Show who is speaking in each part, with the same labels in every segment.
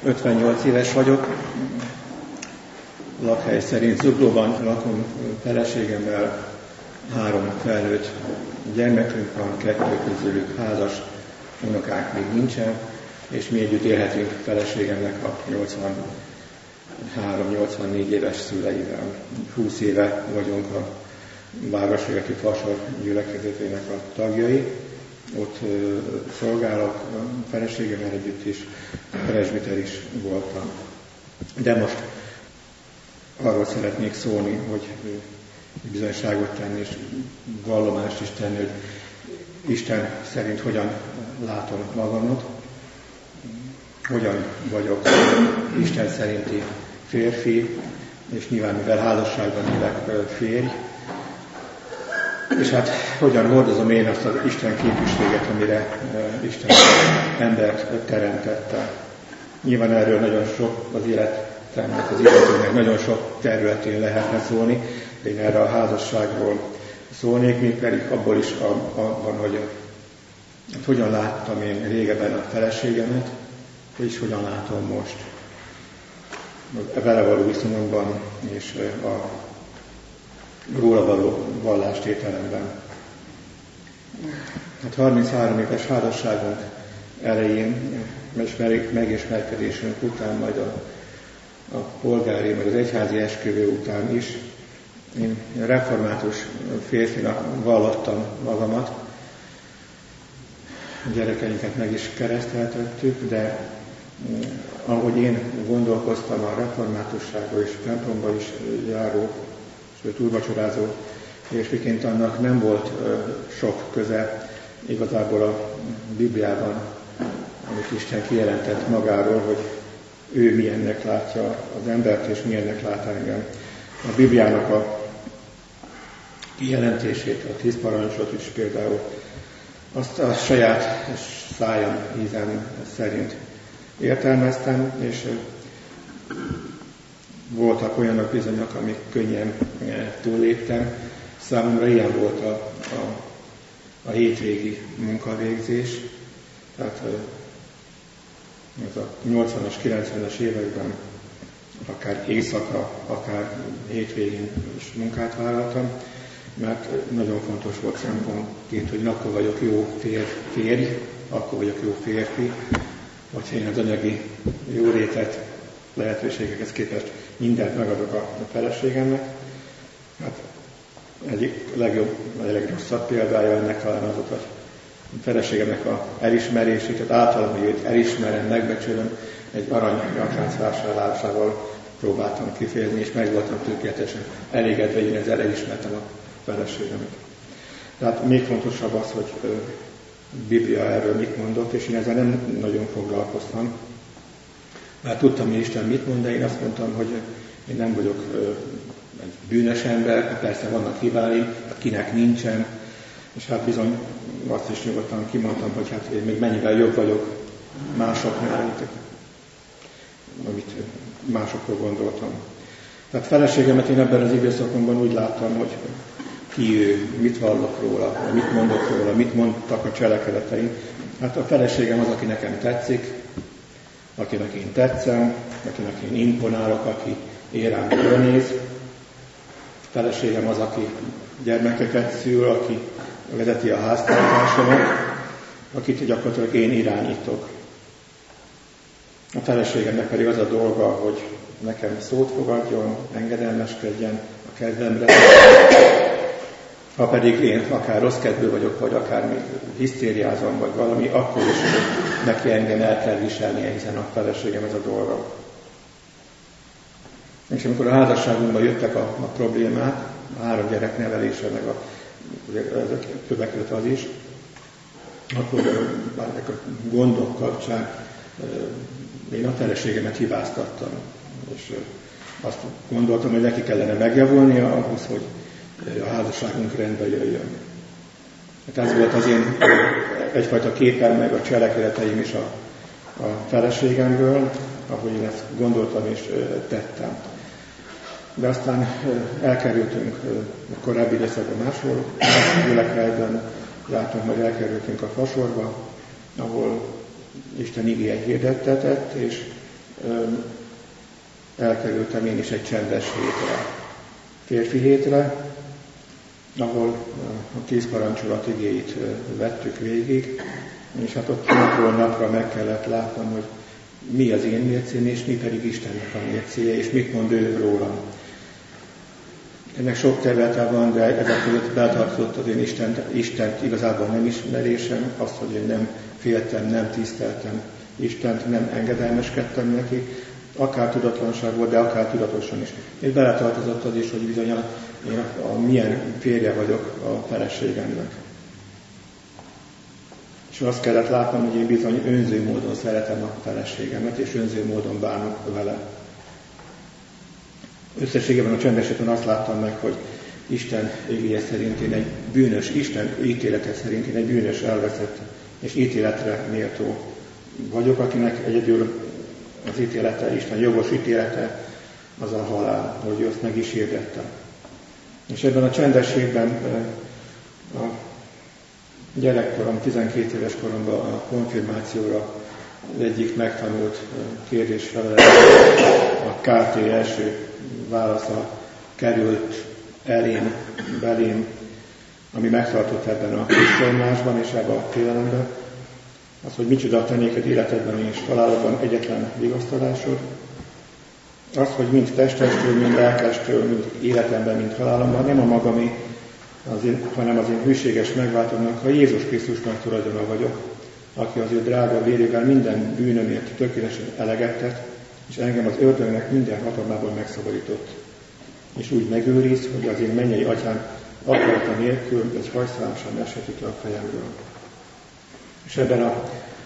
Speaker 1: 58 éves vagyok, lakhely szerint Zuglóban lakom feleségemmel, 3 felnőtt gyermekünk van, 2 közülük házas, unokánk még nincsen, és mi együtt élhetünk feleségemnek a 83-84 éves szüleivel. 20 éve vagyunk a Városligeti Fasor gyülekezetének a tagjai. Ott szolgálok, a feleségemmel együtt is, presbiter is voltam. De most arról szeretnék szólni, hogy bizonyságot tenni és vallomást is tenni, hogy Isten szerint hogyan látom magamat, hogyan vagyok Isten szerinti férfi, és nyilván mivel házasságban élek, férj, és hát hogyan hordozom én azt az Isten képviséget, amire Isten embert teremtette. Nyilván erről nagyon sok az életemnek, az életünknek nagyon sok területén lehetne szólni, de én erre a házasságról szólnék, még pedig abból is abban, hogy hogyan láttam én régebben a feleségemet, és hogyan látom most vele való viszonyunkban, és a róla való vallástételemben. Hát 33 éves házasságunk elején, megismerkedésünk után, majd a polgári, meg az egyházi esküvő után is én református férfinak vallottam magamat. A gyerekeinket meg is kereszteltettük, de ahogy én gondolkoztam a reformátusságról és templomba is járó, sőt úrvacsorázó férfiként, annak nem volt sok köze igazából a Bibliában, amit Isten kijelentett magáról, hogy ő milyennek látja az embert, és milyennek lát engem. A Bibliának a kijelentését, a 10 parancsot is például, azt a saját szájam, ízem szerint értelmeztem, és voltak olyanok bizonyok, amik könnyen túlléptem. Számomra ilyen volt a hétvégi munkavégzés. Tehát ez a 80-as, 90-es években akár éjszaka, akár hétvégén is munkát vállaltam, mert nagyon fontos volt szempontként, hogy akkor vagyok jó férj, akkor vagyok jó férfi, hogyha én az anyagi jólétet, lehetőségekhez képest mindent megadok a feleségemnek. Hát egyik legjobb, vagy a legrosszabb példája ennek talán az, hogy a feleségemnek a elismerését, tehát általam, hogy őt elismerem, megbecsülöm, egy aranyakánc vásárlásával próbáltam kifejezni, és meg voltam tökéletesen elégedve, hogy én ezzel elismertem a feleségemet. Tehát még fontosabb az, hogy Biblia erről mit mondott, és én ezzel nem nagyon foglalkoztam. Már tudtam, hogy Isten mit mond, de én azt mondtam, hogy én nem vagyok egy bűnös ember, persze vannak hibáim, kinek nincsen, és hát bizony azt is nyugodtan kimondtam, hogy hát én még mennyivel jobb vagyok másoknál, amit másokról gondoltam. Tehát feleségemet én ebben az időszakomban úgy láttam, hogy ki ő, mit vallok róla, mit mondok róla, mit mondtak a cselekedeteim. Hát a feleségem az, aki nekem tetszik, akinek én tetszem, akinek én imponálok, aki én rám körnéz. A feleségem az, aki gyermekeket szül, aki vezeti a háztartásomat, akit gyakorlatilag én irányítok. A feleségemnek pedig az a dolga, hogy nekem szót fogadjon, engedelmeskedjen a kedvemre. Ha pedig én akár rossz kedvű vagyok, vagy akár még hisztériázom, vagy valami, akkor is neki engem el kell viselnie, hiszen a feleségem ez a dolga. És amikor a házasságunkban jöttek a problémák, a 3 gyerek nevelése, meg többek között az is, akkor ezek a gondok kapcsán én a feleségemet hibáztattam. És azt gondoltam, hogy neki kellene megjavulnia ahhoz, hogy a házasságunk rendbe jöjjön. Hát ez volt az én egyfajta képem, meg a cselekedeteim is a feleségemről, ahogy én ezt gondoltam és tettem. De aztán elkerültünk a korábbi időszakban máshol, gyülekezetben jártunk, majd elkerültünk a Fasorba, ahol Isten igéje hirdettetett, és elkerültem én is egy csendes hétre, férfi hétre, ahol a 10 parancsolat igéit vettük végig, és hát ott napról napra meg kellett látnom, hogy mi az én mércém, és mi pedig Istennek a mércéje, és mit mond ő rólam. Ennek sok területe van, de ezek között betartozott az én Istent igazából nem ismerésem, azt, hogy én nem féltem, nem tiszteltem Istent, nem engedelmeskedtem neki, akár tudatlanság volt, de akár tudatosan is. És beletartozott az is, hogy bizony én milyen férje vagyok a feleségemnek. És azt kellett látnom, hogy én bizony önző módon szeretem a feleségemet, és önző módon bánok vele. Összességében a csendes héten azt láttam meg, hogy Isten igéje szerint én egy bűnös, Isten ítélete szerint én egy bűnös, elveszett és ítéletre méltó vagyok, akinek egyedül az ítélete, Isten jogos ítélete az a halál, hogy ő azt meg is hirdette. És ebben a csendes hétben a gyerekkorom, 12 éves koromban a konfirmációra az egyik megtanult kérdésfelelés, a KT első válasza került belém, ami megtartott ebben a tisztelmásban és ebben a félelemben, az, hogy micsoda te néked életedben és halálodban egyetlen vigasztalásod, az, hogy mind testestől, mind lelkestől, mind életemben, mind halálomban nem a magami, hanem az én hűséges megváltónak, ha Jézus Krisztusnak tulajdona vagyok, aki az ő drága vérével minden bűnömért tökéletesen eleget tett, és engem az ördögnek minden hatalmából megszabadított. És úgy megőriz, hogy az én mennyei atyám akarata nélkül egy hajszállam sem eshetik le a fejemről. És ebben a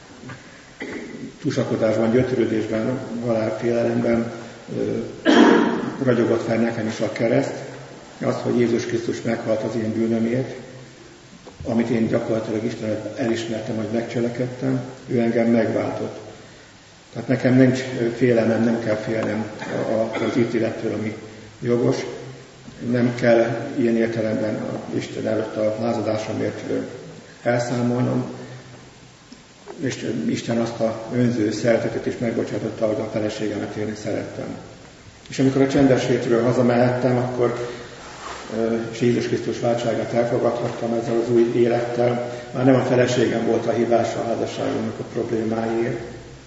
Speaker 1: tusakodásban, gyötrődésben, halálfélelemben ragyogott fel nekem is a kereszt, az, hogy Jézus Krisztus meghalt az én bűnömért, amit én gyakorlatilag Istenet elismertem, hogy megcselekedtem, ő engem megváltott. Tehát nekem nincs félelmem, nem kell félnem az ítélettől, ami jogos. Nem kell ilyen értelemben Isten előtt a lázadásomért elszámolnom, és Isten azt a önző szeretetet is megbocsátotta, hogy a feleségemet én szerettem. És amikor a csendes hétről hazamehettem, akkor és Jézus Krisztus váltságát elfogadhattam ezzel az új élettel, már nem a feleségem volt a hibás a házasságomnak a problémáiért,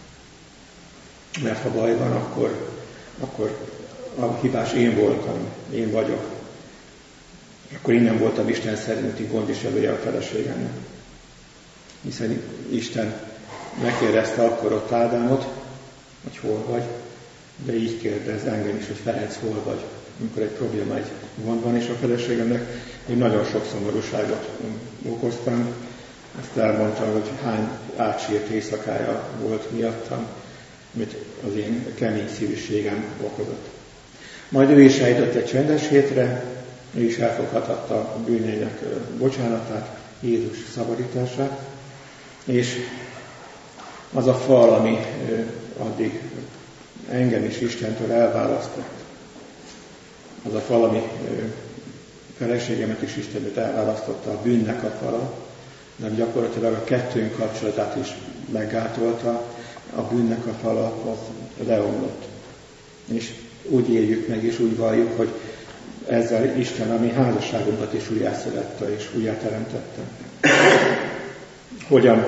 Speaker 1: mert ha baj van, akkor a hibás én voltam, én vagyok. Akkor én nem voltam Isten szerinti gondviselője a feleségemnek. Hiszen Isten megkérdezte akkor ott Ádámot, hogy hol vagy, de így kérdez engem is, hogy Ferenc, hol vagy, amikor egy probléma, egy gond van, és a feleségemnek én nagyon sok szomorúságot okoztam. Ezt elmondtam, hogy hány átsírt éjszakája volt miattam, amit az én kemény szívűségem okozott. Majd ő is eljött egy csendes hétre, ő is elfogadhatta a bűneinek bocsánatát, Jézus szabadítását, és az a fal, ami addig engem is Istentől elválasztott, az a fal, ami feleségemet is Istentől elválasztotta, a bűnnek a fala, de gyakorlatilag a kettőnk kapcsolatát is meggátolta, a bűnnek a fala az leomlott. És úgy éljük meg, és úgy valljuk, hogy ezzel Isten a mi házasságunkat is újjászülette és újjáteremtette. Hogyan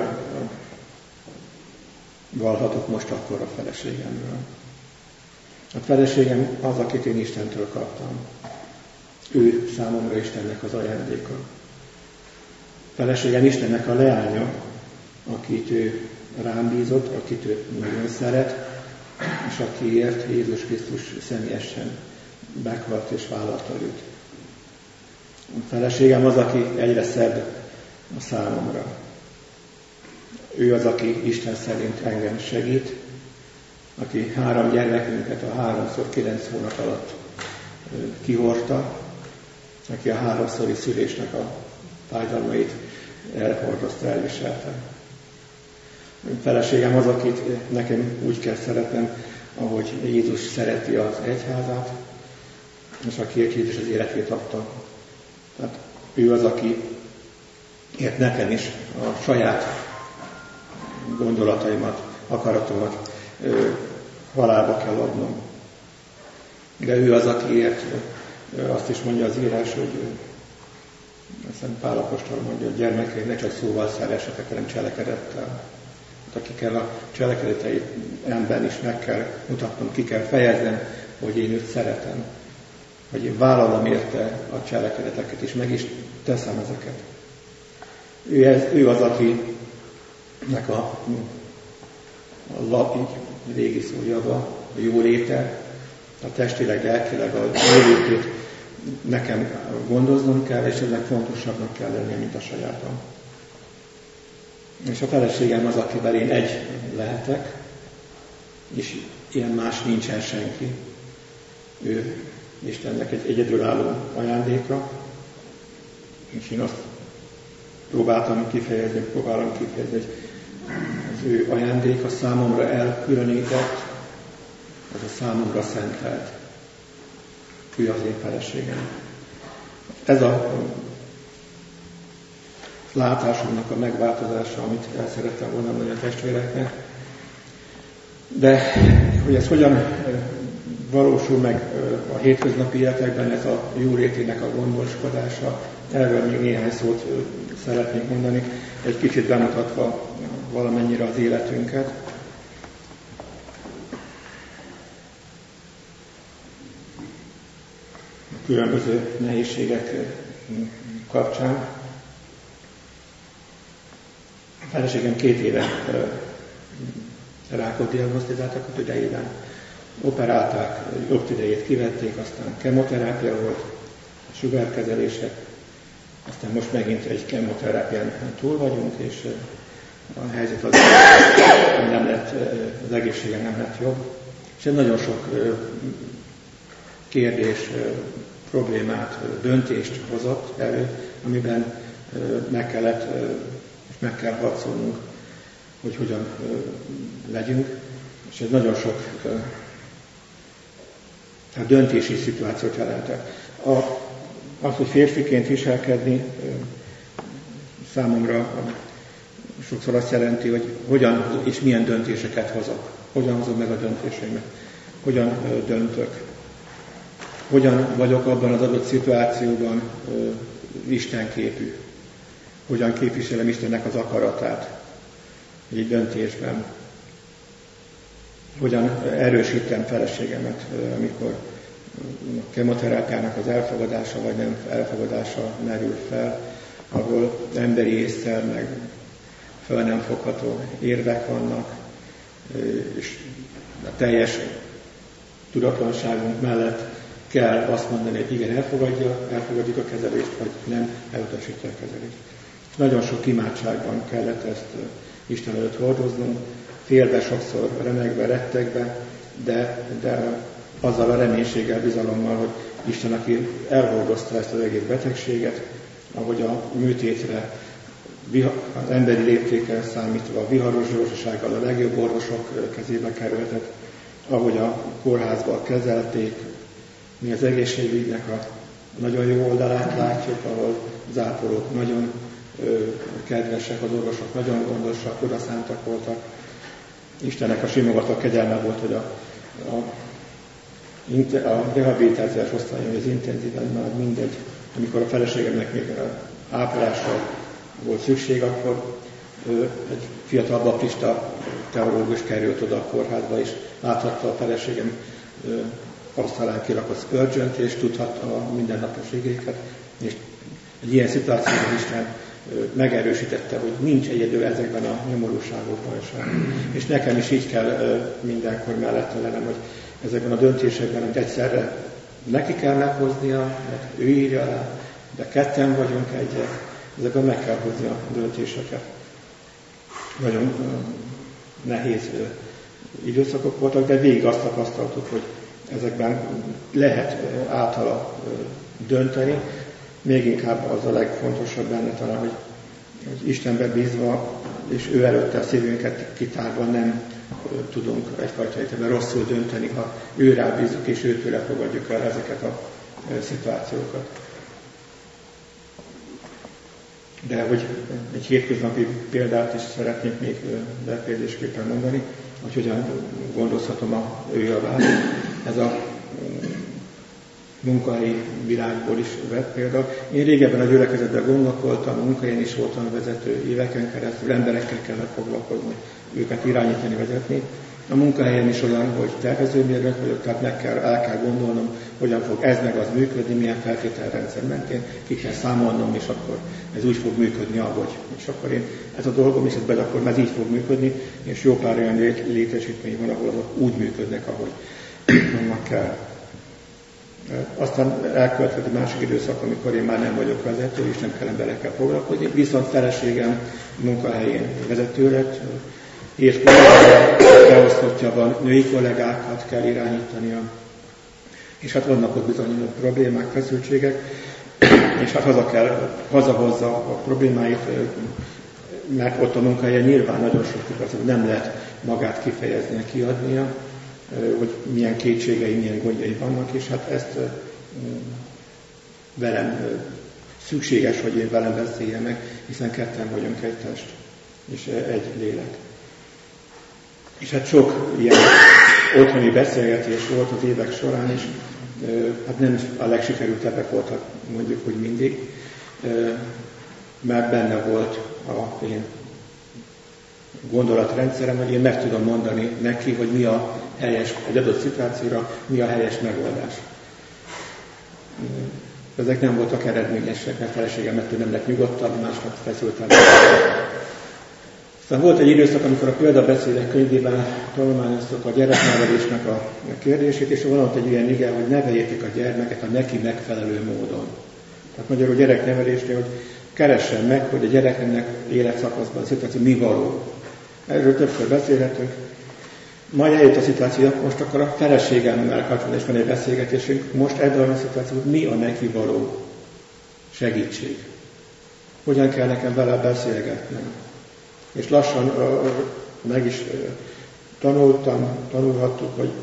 Speaker 1: vallhatok most akkor a feleségemről? A feleségem az, akit én Istentől kaptam. Ő számomra Istennek az ajándéka. A feleségem Istennek a leánya, akit ő rám bízott, akit ő nagyon szeret, és akiért Jézus Krisztus személyesen meghalt és vállalta őt. A feleségem az, aki egyre szebb a számomra. Ő az, aki Isten szerint engem segít, aki 3 gyermekünket a 3x9 hónap alatt kihordta, aki a 3-szori szülésnek a fájdalmait elhordozta, elviselte. A feleségem az, akit nekem úgy kell szeretnem, ahogy Jézus szereti az egyházát, és akiért Jézus az életét adta. Tehát ő az, akiért nekem is a saját gondolataimat, akaratomat halálba kell adnom. De ő az, akiért azt is mondja az írás, hogy Szent Pál apostol mondja, hogy gyermekeim, ne csak szóval szeressetek, hanem cselekedettel. Akikkel a cselekedeteimben is meg kell mutatnom, ki kell fejeznem, hogy én őt szeretem. Hogy én vállalom érte a cselekedeteket, és meg is teszem ezeket. Ő az, akinek a régi szójava, a jóléte, a testileg, lelkileg a jólétét nekem gondoznom kell, és ennek fontosabbnak kell lennie, mint a sajátom. És a feleségem az, akivel én egy lehetek, és ilyen más nincsen senki. Ő Istennek egy egyedülálló ajándéka, és én azt próbálom kifejezni, hogy az ő ajándéka számomra elkülönített, az a számomra szentelt. Ő az én feleségem. Ez a látásomnak a megváltozása, amit el szerettem volna mondani a testvéreknek. De hogy ez hogyan valósul meg a hétköznapi életekben, ez a jólétének a gondoskodása, erről még néhány szót szeretnék mondani, egy kicsit bemutatva valamennyire az életünket. A különböző nehézségek kapcsán. A feleségem 2 éve rákot diagnosztizáltak a tüdejében. Operálták, jobb tüdejét kivették, aztán kemoterápia volt, sugárkezelések, aztán most megint egy kemoterápián túl vagyunk, és a helyzet az nem lett, az egészsége nem lett jobb. És nagyon sok kérdés, problémát, döntést hozott elő, amiben meg kell harcolnunk, hogy hogyan legyünk. És ez nagyon sok döntési szituációt jelentett. Az, hogy férfiként viselkedni, számomra sokszor azt jelenti, hogy hogyan és milyen döntéseket hozok. Hogyan hozom meg a döntéseimet. Hogyan döntök. Hogyan vagyok abban az adott szituációban istenképű. Hogyan képviselem Istennek az akaratát egy döntésben. Hogyan erősítem feleségemet, amikor a kemoterápiának az elfogadása vagy nem elfogadása merül fel, ahol emberi észszel meg fel nem fogható érvek vannak, és a teljes tudatlanságunk mellett kell azt mondani, hogy igen, elfogadjuk a kezelést, vagy nem, elutasítja a kezelést. És nagyon sok imádságban kellett ezt Isten előtt hordoznunk, félve, sokszor remegve, rettegve, de azzal a reménységgel, bizalommal, hogy Isten, aki elhordozta ezt az egész betegséget, ahogy a műtétre az emberi léptékkel számítva a viharos gyorsasággal a legjobb orvosok kezébe kerültek, ahogy a kórházban kezelték, mi az egészségügynek a nagyon jó oldalát látjuk, ahol az ápolók nagyon kedvesek, az orvosok nagyon gondosak, odaszántak voltak. Istennek a simogató kegyelme volt, hogy a rehabilitációs osztályon, az intenzíven már mindegy, amikor a feleségemnek még ápolásra volt szükség, akkor egy fiatal baptista teológus került oda a kórházba, és láthatta a feleségem asztalán kirakott Spurgeon-t, és tudhatta a mindennapos igéket, és egy ilyen szituációban Isten megerősítette, hogy nincs egyedül ezekben a nyomorúságokban sem. És nekem is így kell mindenkor mellette lennem, hogy ezekben a döntésekben, hogy egyszerre neki kell meghoznia, mert ő írja rá, de ketten vagyunk egyek, ezekben meg kell hozni a döntéseket. Nagyon nehéz időszakok voltak, de végig azt tapasztaltuk, hogy ezekben lehet általa dönteni, még inkább az a legfontosabb benne talán, hogy Istenbe bízva, és ő előtte a szívünket kitárva nem tudunk egyfajta értelemben rosszul dönteni, ha ő rá bízunk, és őtőle fogadjuk el ezeket a szituációkat. De hogy egy hétköznapi példát is szeretnék még befejezésképpen mondani, hogy hogyan gondozhatom ő javát. Ez a munkahelyi világból is vett példa. Én régebben a gyülekezetben gondok voltam, munkahelyen is voltam vezető, éveken keresztül emberekkel kellett foglalkozni, őket irányítani, vezetni. A munkahelyen is olyan, hogy tervezőmérnök vagyok, tehát el kell gondolnom, hogyan fog ez meg az működni, milyen feltételrendszer mentén, ki kell számolnom, és akkor ez úgy fog működni, ahogy. És akkor ez a dolgom, és ez begyakorlom, ez így fog működni, és jó pár olyan létesítmény van, ahol azok úgy működnek, ahogy annak kell. Aztán elkövetkezett egy másik időszak, amikor én már nem vagyok vezető, és nem kell emberekkel foglalkozni, viszont feleségem munkahelyén vezető lett, és beosztottja van, női kollégákat kell irányítania, és hát vannak ott bizony problémák, feszültségek, és hát hazahozza a problémáit, mert ott a munkahelyen nyilván nagyon sok nem lehet magát kifejeznie, kiadnia, hogy milyen kétségei, milyen gondjai vannak, és hát ezt velem szükséges, hogy én velem beszéljen meg, hiszen ketten vagyunk egy test, és egy lélek. És hát sok ilyen otthoni beszélgetés volt az évek során, és hát nem a legsikerültebbek voltak, mondjuk, hogy mindig, mert benne volt a én gondolatrendszerem, hogy én meg tudom mondani neki, hogy mi a helyes, egy adott szituációra, mi a helyes megoldás. Ezek nem voltak eredményesek, mert feleségem ettől nem lett nyugodtabb, másnap feszültem. Aztán volt egy időszak, amikor a példabeszédek könyvében tanulmányoztuk a gyereknevelésnek a kérdését, és van ott egy ilyen ige, hogy neveljétek a gyermeket a neki megfelelő módon. Tehát magyarul gyereknevelésnél, hogy keressen meg, hogy a gyereknek életszakaszban a szituáció mi való. Erről többször beszélhetünk. Majd eljött a szituáció, most akkor a feleségemmel kapcsolatban is van egy beszélgetésünk, most ebben a szituációban mi a neki való segítség? Hogyan kell nekem vele beszélgetnem? És lassan meg is tanulhattuk, hogy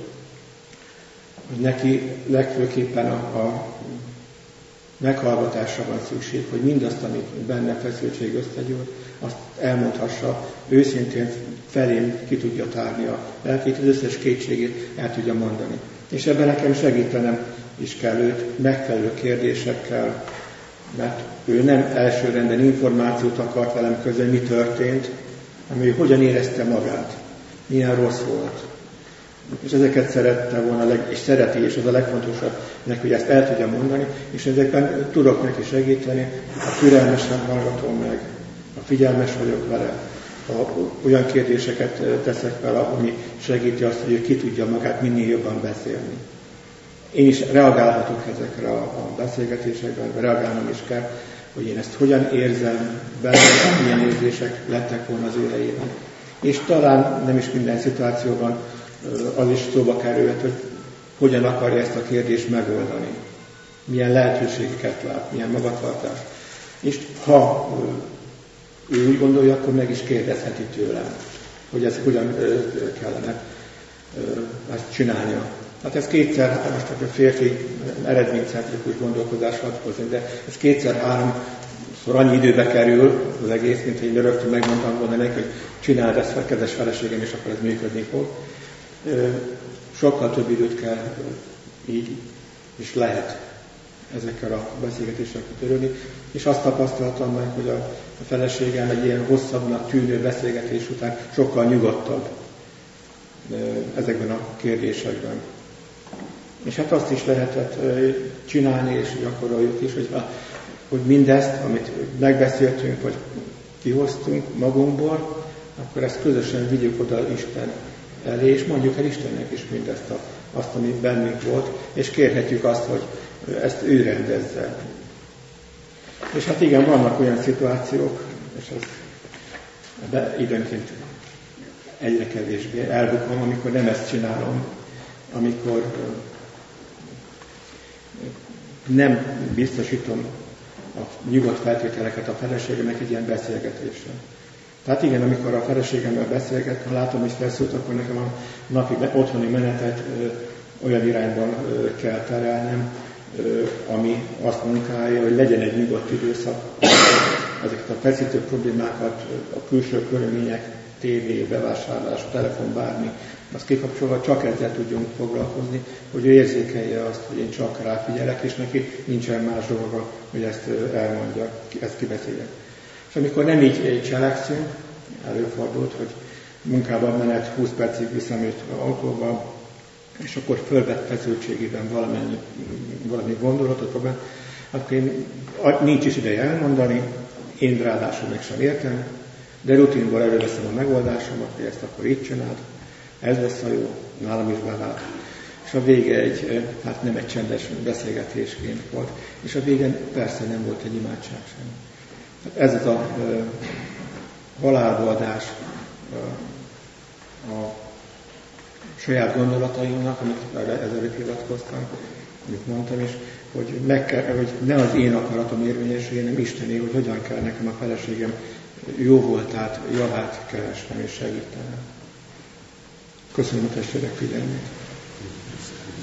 Speaker 1: neki legfőképpen a meghallgatásra van szükség, hogy mindazt, amit benne feszültség összegyűlt, azt elmondhassa, őszintén felém ki tudja tárni a lelkét, az összes kétségét el tudja mondani. És ebben nekem segítenem is kell őt megfelelő kérdésekkel, mert ő nem elsőrenden információt akart velem közölni, mi történt, hanem ő hogyan érezte magát, milyen rossz volt. És ezeket szerette volna, és szereti, és az a legfontosabb neki, hogy ezt el tudja mondani, és ezekben tudok neki segíteni, a türelmesen hallgatom meg, a figyelmes vagyok vele, olyan kérdéseket teszek vele, ami segíti azt, hogy ő ki tudja magát minél jobban beszélni. Én is reagálhatok ezekre a beszélgetésekben, reagálnom is kell, hogy én ezt hogyan érzem, bennem milyen érzések lettek volna az ő helyében. És talán nem is minden szituációban az is szóba kerülhet, hogy hogyan akarja ezt a kérdést megoldani. Milyen lehetőségeket lát, milyen magatartást. És ha ő úgy gondolja, akkor meg is kérdezheti tőlem, hogy ezt hogyan kellene ezt csinálnia. Hát ez kétszer, most a férfi eredménycentrikus gondolkozásra hozni, de ez kétszer-háromszor annyi időbe kerül az egész, mint hogy én rögtön megmondtam volna neki, hogy csináld ezt, kedves feleségem, és akkor ez működni fog. Sokkal több időt kell így, és lehet ezekkel a beszélgetésekkel törődni, és azt tapasztaltam meg, hogy a feleségem egy ilyen hosszabbnak tűnő beszélgetés után sokkal nyugodtabb ezekben a kérdésekben. És hát azt is lehetett csinálni, és gyakoroljuk is, hogy mindezt, amit megbeszéltünk, vagy kihoztunk magunkból, akkor ezt közösen vigyük oda Isten elé, és mondjuk el Istennek is mindezt, azt, ami bennünk volt, és kérhetjük azt, hogy ezt ő rendezze. És hát igen, vannak olyan szituációk, és ez időnként egyre kevésbé elbukom, amikor nem ezt csinálom, amikor nem biztosítom a nyugodt feltételeket a feleségemnek egy ilyen beszélgetésre. Tehát igen, amikor a feleségemmel beszélgetem, látom, hogy feszült, akkor nekem a napi otthoni menetet olyan irányban kell terelnem, ami azt munkálja, hogy legyen egy nyugodt időszak, ezeket a feszítő problémákat, a külső körülmények, tévé, bevásárlás, telefon, bármi, azt kikapcsolva csak ezzel tudjunk foglalkozni, hogy ő érzékelje azt, hogy én csak ráfigyelek, és neki nincsen más dolga, hogy ezt elmondja, ezt kibeszélje. És amikor nem így cselekszünk, előfordult, hogy munkában menet 20 percig visszamért autóba, és akkor fölvett feszültségében valami gondolatot, akkor nincs is ideje elmondani, én ráadásul meg sem értem, de rutinból előveszem a megoldásomat, hogy ezt akkor így csináld, ez lesz a jó, nálam is bevált. És a vége nem egy csendes beszélgetésként volt, és a végén persze nem volt egy imádság sem. Ez az a halálba adás a saját gondolataimnak, amit ezzel hivatkoztam, amit mondtam is, hogy ne az én akaratom érvényesüljön, hanem Istené, hogy hogyan kell nekem a feleségem jó voltát, javát keresnem és segítenem. Köszönöm a testvérek figyelmét.